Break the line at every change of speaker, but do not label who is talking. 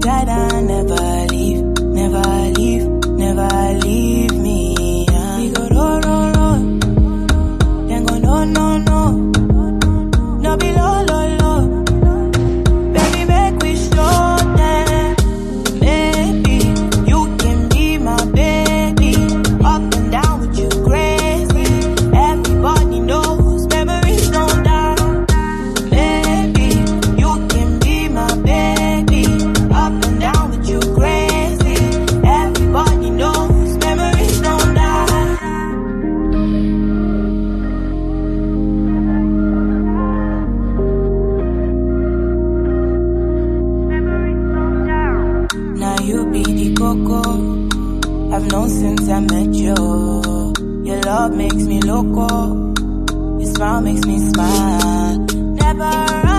guide and never leave, never leave, never leave me. We go roll, roll, roll. Then go no, no, no. No be low, low, low. Baby, make we show them. Maybe you can be my baby. Up and down with you crazy. Everybody knows memories don't die. Maybe you can be my baby. Up and down with you crazy. Everybody knows memories don't die. Now you be the coco I've known since I met you. Your love makes me loco. Your smile makes me smile. Never